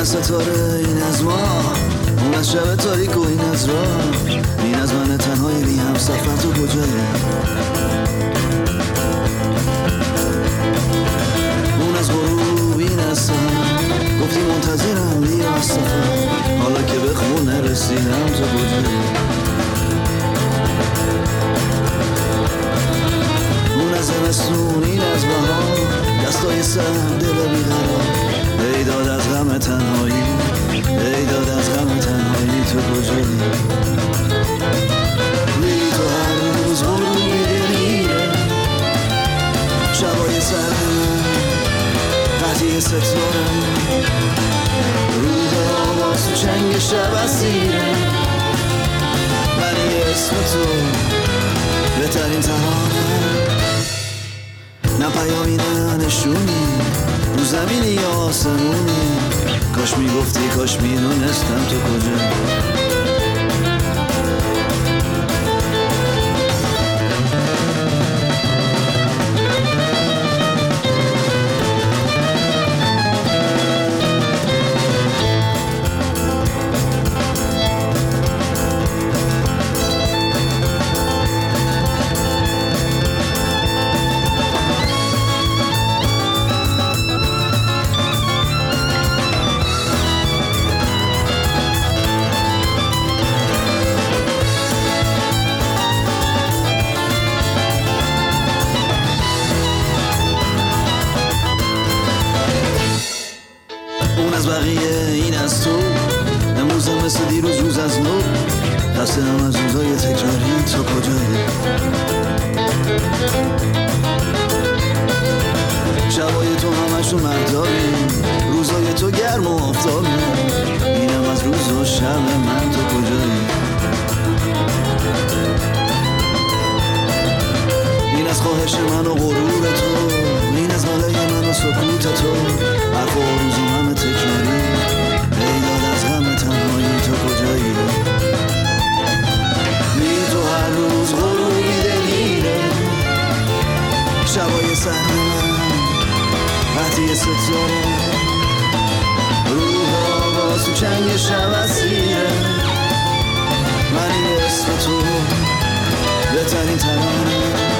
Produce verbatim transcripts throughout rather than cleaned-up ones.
ستاره این از ما، اون از شب تاریک و این از راه، این از من تنهای بی هم سفر تو کجایی؟ اون از غروب این از سهر، گفتی منتظرم بیا از سفر، حالا که به خونه رسیدم تو کجایی؟ اون از زمستون این از بهار، دستای سر دل بیقرار، ای داد از غم تنهایی، ای داد از غم تنهایی تو کجایی؟ بی تو هر روز غروبی دلیره، شبای سر قطعی ستاره، روز آواز تو چنگ شب اسیره، ولی اسم تو بهترین ترانه، نه پیامی نه نشونی، رو زمینی یا آسمونی، کاش میگفتی کاش میدونستم تو کجایی؟ از بقیه این از تو، امروزم مثل دیروز روز از نو، خسته هم از روزای تکراری تو کجایی؟ شبای تو همشون مهتابی، روزای تو گرم و آفتابی، اینم از روز و شب من تو کجایی؟ این از خواهش من و غرور تو، این از ناله من و سکوت تو، حرف و روز و همه تکراری، ای داد از غم تنهایی تو کجایی؟ بی تو هر روز غروبی دلیره، شبای سر من قطعی ستاره، روح آواز تو چنگ شب اسیره، ولی اسم تو بهترین ترانه.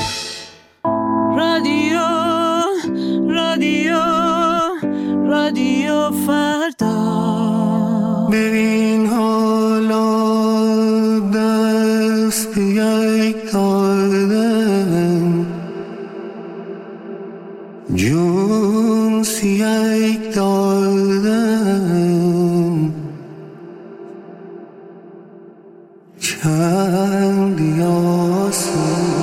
رادیو رادیو رادیو فردا، ببین حالا دست به یک دادم، جون سی یک دادم، چند یاسم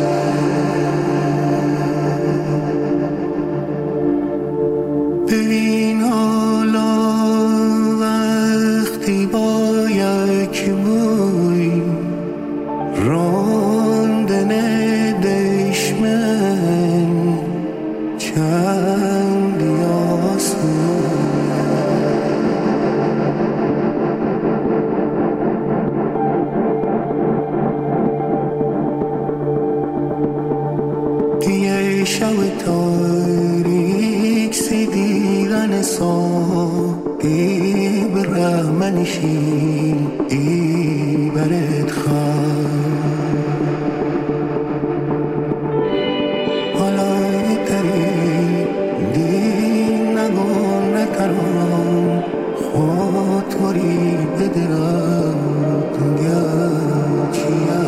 ببین حالا وقتی با یک موی راندن دشمن، چند یاسم دیگه شب تاریک سی دیدن سایی به رحمنشین ای برد خواه، حالا تری دین نگون نتران، خود توری بدرم دنیا چیه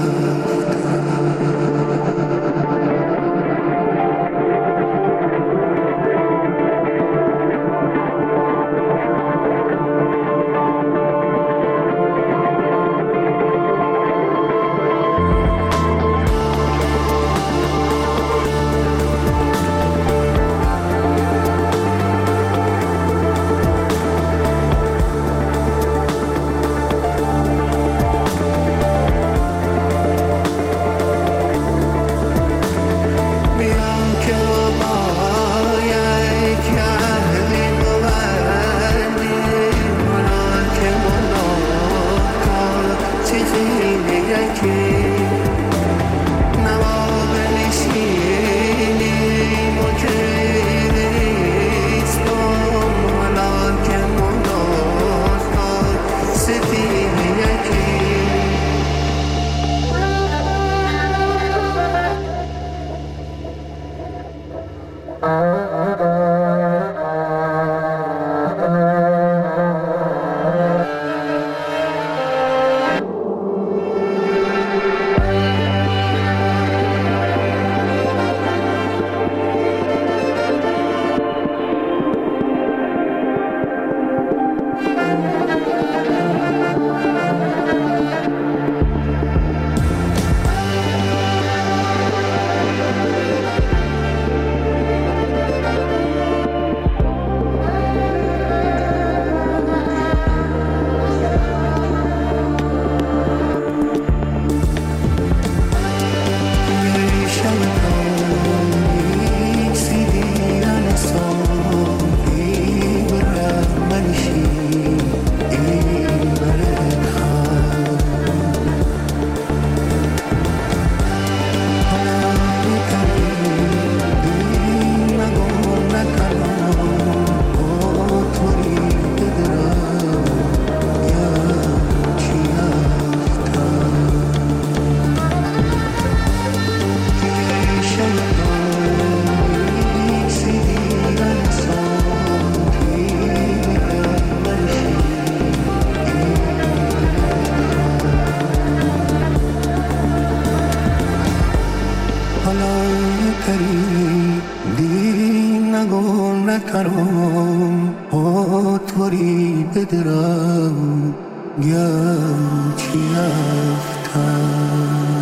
ها توری بدرم گرچی رفتم.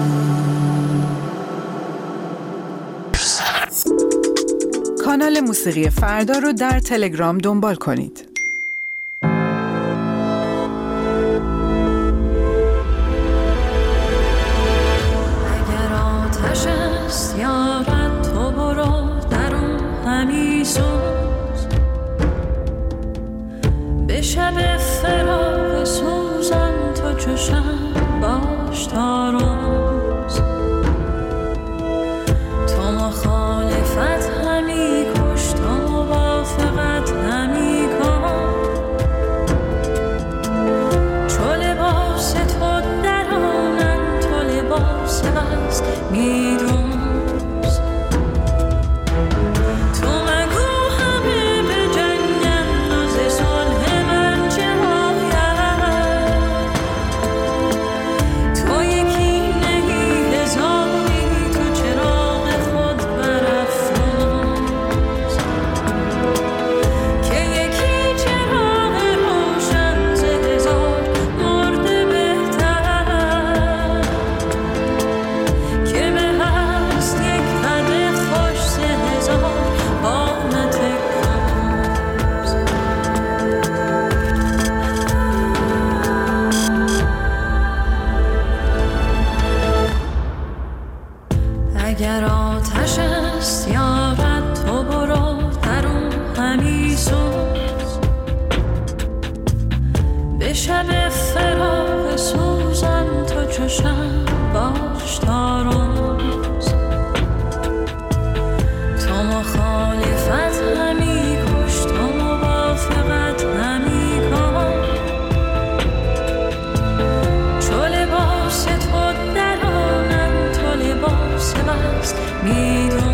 کانال موسیقی فردا رو در تلگرام دنبال کنید. اگر آتش است یارد تو برو در اون همی سوز، به شب فراق سوزان تو چشم باش تا روز. تو مخالفت همی کش تو موافقت همی کن، چو لباس تو درانن تو لباس بست میدون. اگر آتش است یارد تو برو در اون همی سوز، به شب فراق سوزان تو چشم باش تا روز. تو مخالفت همی کش تو موافقت همی کن، چو لباس تو درانن تو لباس بست میدون.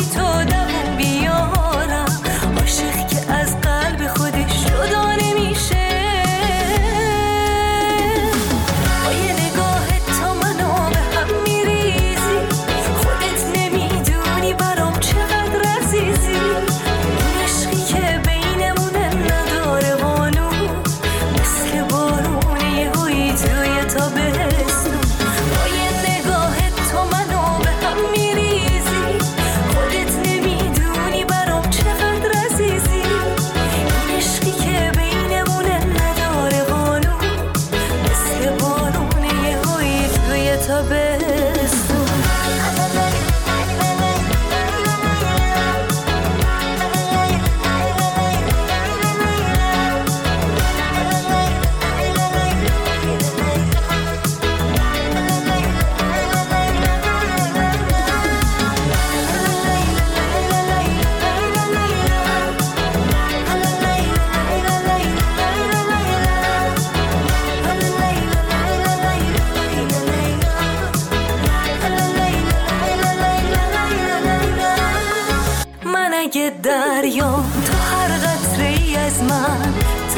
عاشق که از قلب خودش جدا نمیشه.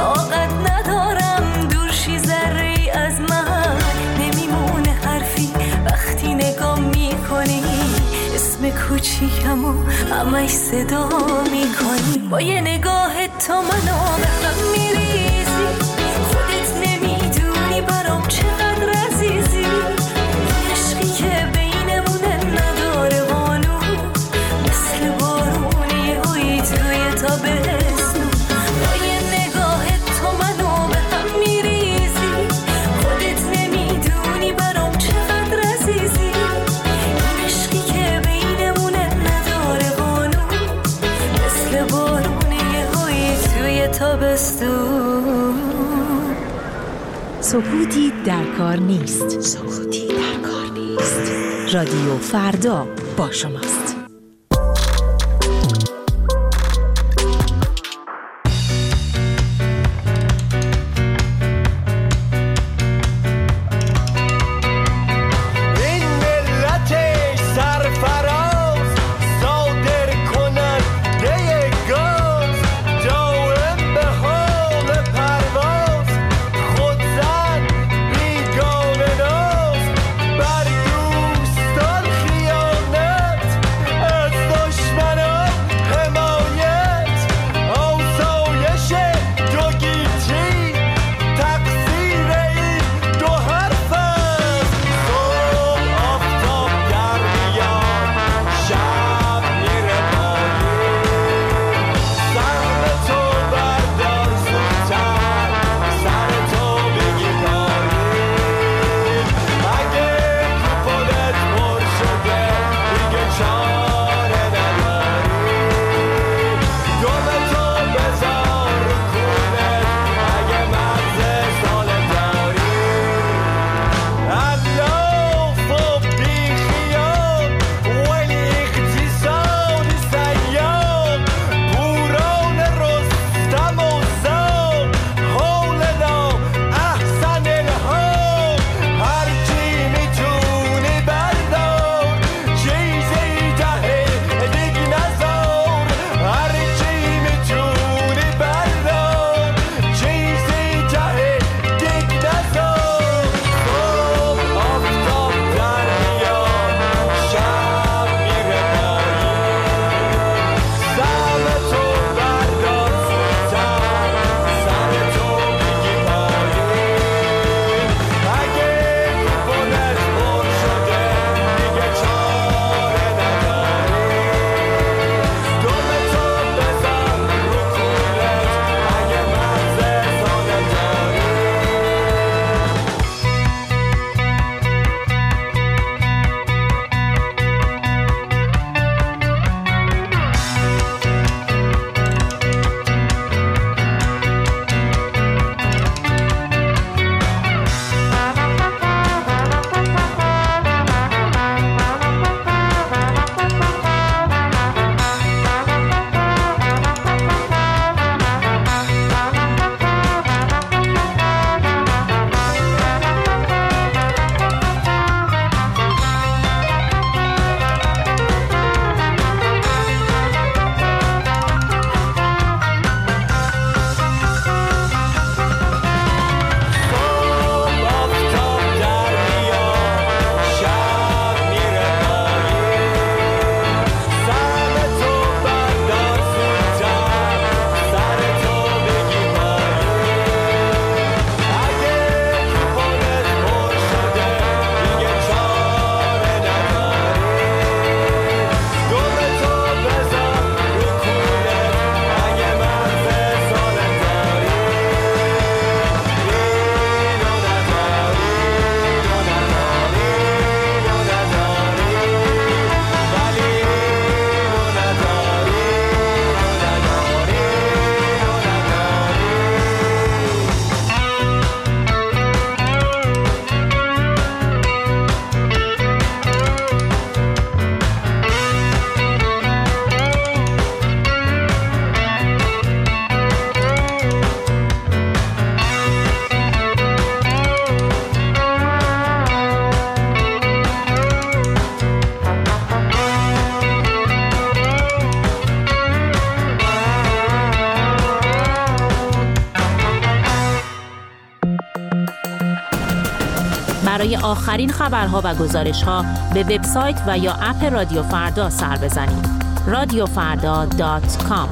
طاقت ندارم دورشی ذره‌ای از من نمیمونه حرفی وقتی نگاه میکنی اسم کوچیکمو همش صدا میکنی با یه نگاه تو منو به هم میریزی خودت نمیدونی برام چقدر عزیزی عشقی که بینمونه نداره قانون مثل بارونی هایی توی تابستون با یه نگاه تو منو به هم میریزی خودت نمیدونی برام چقدر عزیزی این عشقی که بینمونه نداره قانون مثل بارونی هایی توی تابستون. سکوتی در کار نیست. سکوتی در کار نیست. رادیو فردا با شماست. برای آخرین خبرها و گزارش‌ها به وبسایت و یا اپ رادیو فردا سر بزنید. رادیو فردا دات کام.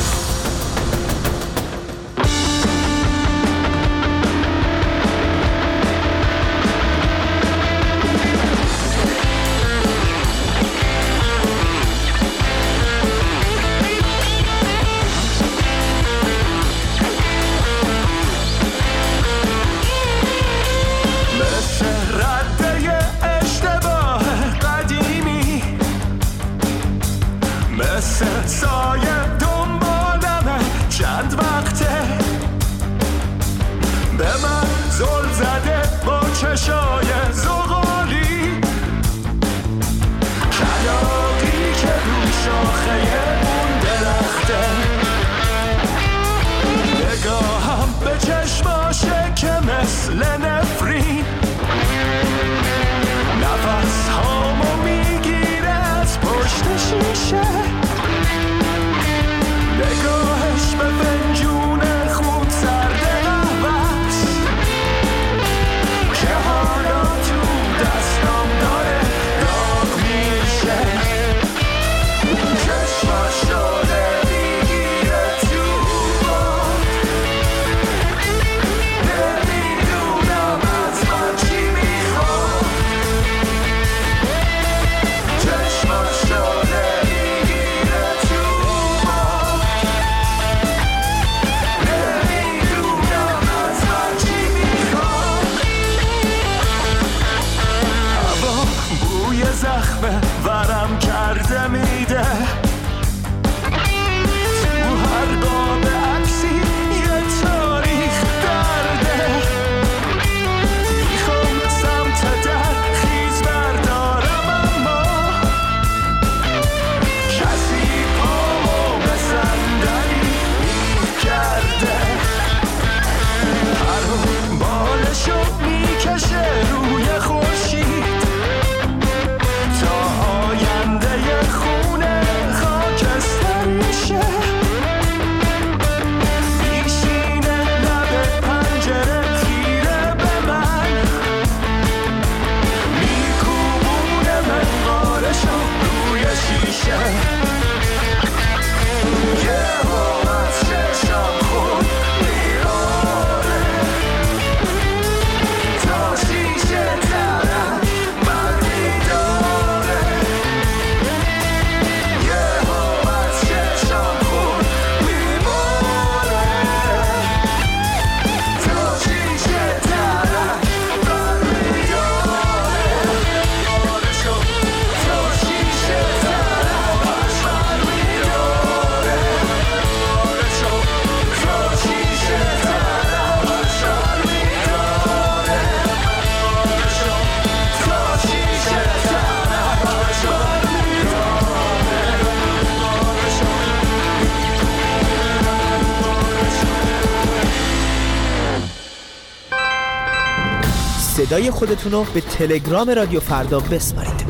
صدای خودتون رو به تلگرام رادیو فردا بسپارید.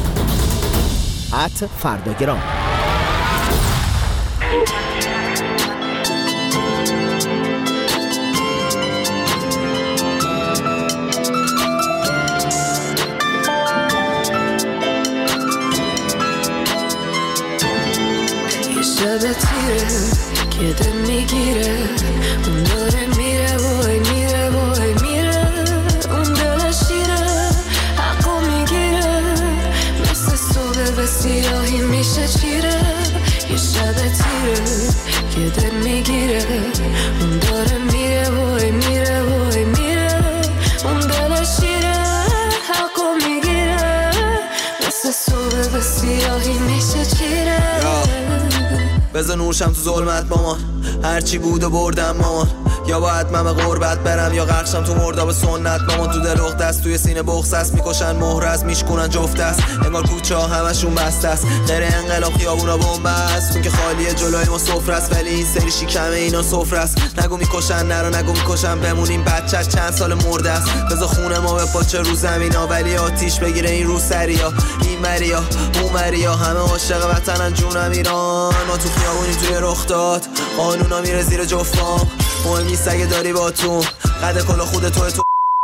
ات فرداگرام. شب تیره که دل میگیره، اون داره میره وای میره وای میره، اون دل شیره حقو میگیره، مثل صبح به سیاهی میشه چیره. یه شب تیره که دل میگیره، اون داره میره وای میره وای میره، اون دل شیره حقو میگیره، مثل صبح به سیاهی میشه چیره. بذار نورشم تو ظلمت مامان، هرچی بود و بردم مامان، یا باید من به غربت برم یا غرقشم تو مرداب سنت مامان. تو دل اخت است، توی سینه بغض است، میکشن مهر است، میشکنن جفت است، انگار کوچه ها همشون بسته است، غیر انقلاب خیابونا بمب است، اون که خالیه جلوی ما سفره است، ولی این سری شکمه اینا سفره است. نگو میکشن نرو نگو میکشن بمونیم، بچه‌ش چند سال مرده است، بذار خونه ما به پاچه رو زمینا، ولی آتیش بگیره این رو سریا، این مریا اون مریا، همه عاشق وطنن جونم ایران. ما تو خیابونی توی رخ داد، قانونا میره زیر جفام، مهم نیست اگه داری با تو قد کلا خود توی تو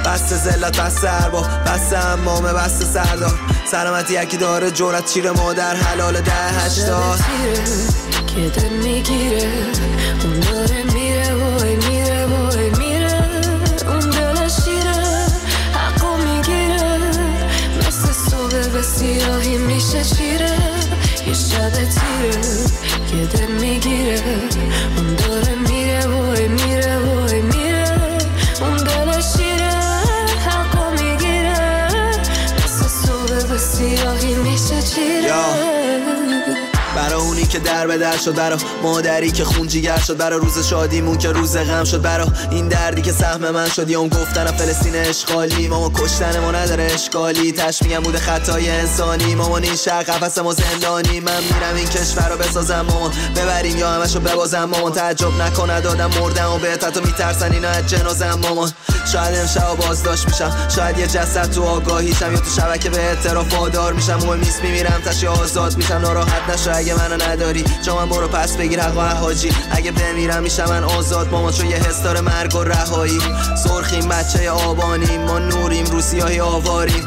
بسته ذلت بسته ارباب بسته امامه بسته سردار سلامتی یکی داره جرأت چیره مادر حلال ده هشتاد که دل میگیره اون داره میره وای میره وای میره اون دل شیره حقو میگیره مثل صبح به سیاهی میشه چیره یه شب تیره که دل میگیره اون داره میره وای میره وای میره اون دل شیره حقو میگیره مثل صبح به سیاهی میشه چیره برا اونی که در به در شد، برا مادری که خون جیگر شد، برا روز شادیمون که روز غم شد، برا این دردی که سهم من شد. یا اون گفتن فلسطین اشغالی ماما کشتن ما نداره اشکالی، تش میگم بوده خطای انسانی. مامان این شهر قفس ما زندانی، من میرم این کشور رو بسازم مامان، ببریم یا همشو ببازم مامان. تعجب نکنه دادم مردم و بهت حتی میترسن اینا از جنازم مامان. شاید امشب بازداشت میشم، شاید یه جسد تو آگاهیشم، یا تو شبکه به اعتراف وادار میشم. موه میس میمیرم تشی آزاد میشم، ناراحت نشو اگه منو نداری جا من برو پس بگیر حق و حاجی. اگه بمیرم میشم من آزاد مامان، چون یه حس داره مرگ و رهایی. سرخیم بچه آبانیم، ما نوریم رو سیاهی آواریم.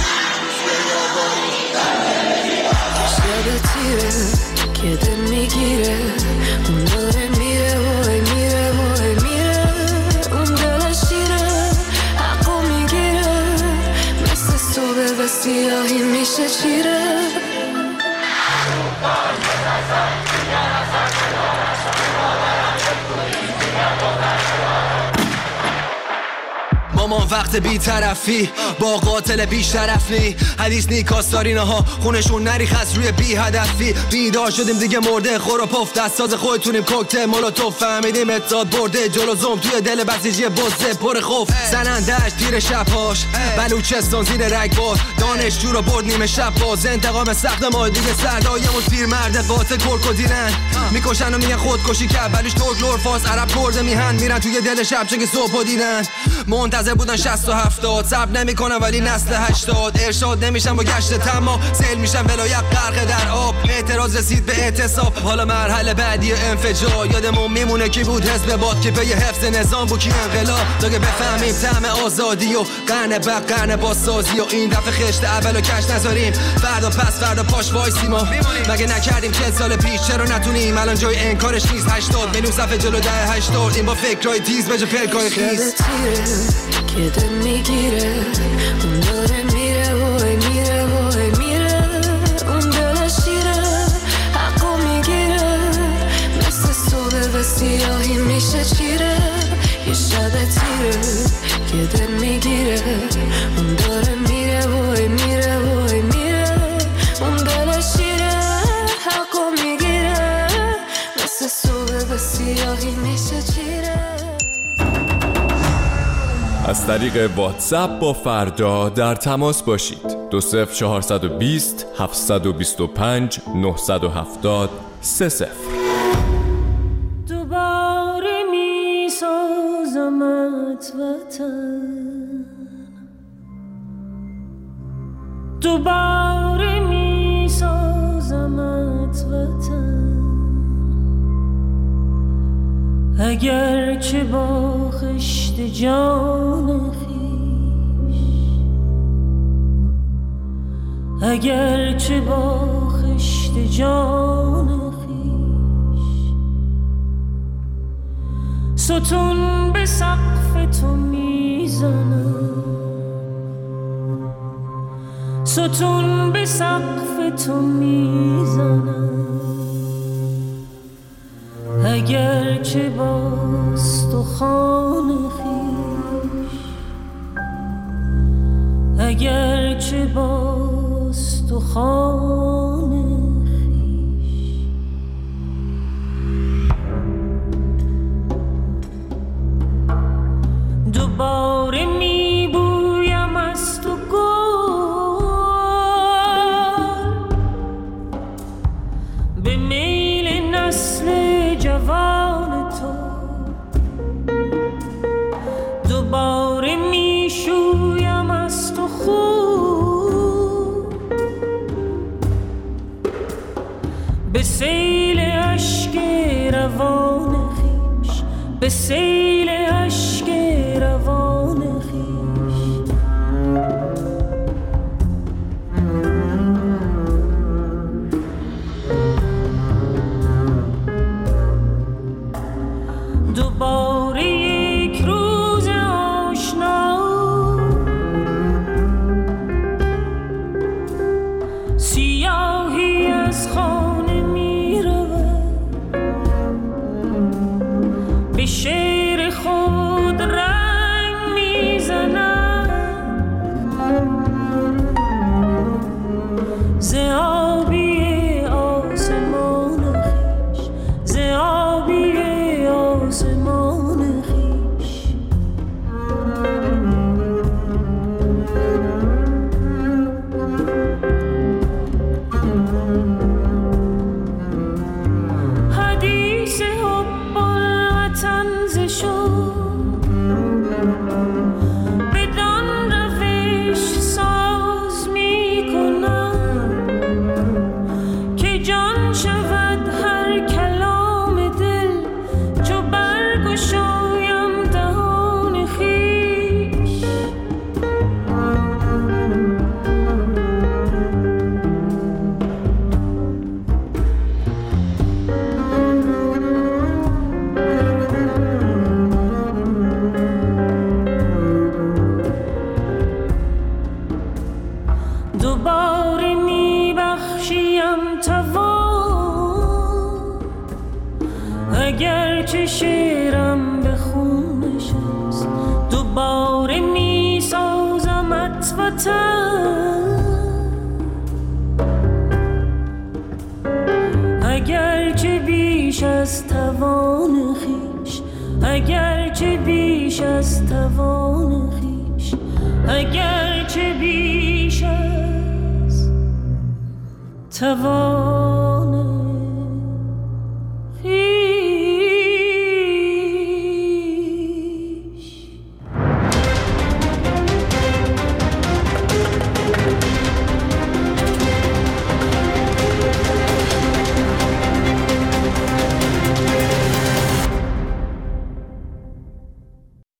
شب تیره که دل میگیره اون داره میره وای میره وای میره اون دل شیره حقو میگیره مثل صبح به سیاهی میشه چیره. مامان وقت بی طرفی با قاتل بیش طرف نی، حدیث نی کاستارینه ها خونشون نریخ از روی بی هدفی. بیدار شدیم دیگه مرده خور و پف، دستاز خودتونیم کوکتل مولوتوف. فهمیدیم اتحاد برده جلو زوم توی دل بسیجی بزه پر خوف. زنندهش تیر شبهاش بلوچستان زیر رگبار، دانشجو رو برد نیمه شب باز. انتقام سخت ما دیگه سردایمون پیر مرد قاتل کرکودینن میکشن و میگن خودکشی کرد. بلوش ترک لور فارس عرب کرده میهن میرن توی دل شب چه که صبح دیدن. منتظر بودن شصت و هفتاد صبر نمیکنن ولی نسل هشتاد. ارشاد نمیشن با گشت تما سیل میشن ولایت غرق در آب. اعتراض رسید به اعتصاب، حالا مرحله بعدی انفجار. یادمون میمونه کی بود حزب باد که به حفظ نظام بود کی انقلاب. تا که بفهمیم طعم آزادی و قرن بعد قرن بازسازی. و این دفعه خشت اولو کش نذاریم، فردا پس فردا پاش وایسیم. ما مگه نکردیم چهل سال پیش، چرا نتونیم الان جای انکارش نیست. هشتاد میلیون صفحه جلو ده هشتاد این با فکرای تیز به جا پلکای خیز. که دل میگیره اون داره میره وای میره وای میره اون دل شیره حقو میگیره مثل صبح به سیاهی میشه چیره. یه شب تیره که دل میگیره اون داره میره وای میره وای میره اون دل شیره حقو میگیره مثل صبح به سیاهی میشه چیره. از طریق واتساپ با فردا در تماس باشید. دو صفر چهارصد و بیست هفتصد و بیست و پنج نهصد و هفتاد سه صفر. دوباره می سازمت وطن، دوباره می سازمت وطن. اگر چه با خشت جان خویش، اگر چه با خشت جان خویش، ستون به سقف تو میزنم، ستون به سقف تو میزنم. اگر چه با استخوان خویش، اگر چه با استخوان خویش. دوباره میبویم از تو گل به میل نسل جوان تو. دوباره میشویم از تو خون به سیل اشک روان خویش، به سیل اشک روان خویش. وطن، اگرچه بیش از توان خویش، اگرچه بیش از توان خویش، اگرچه بیش از توان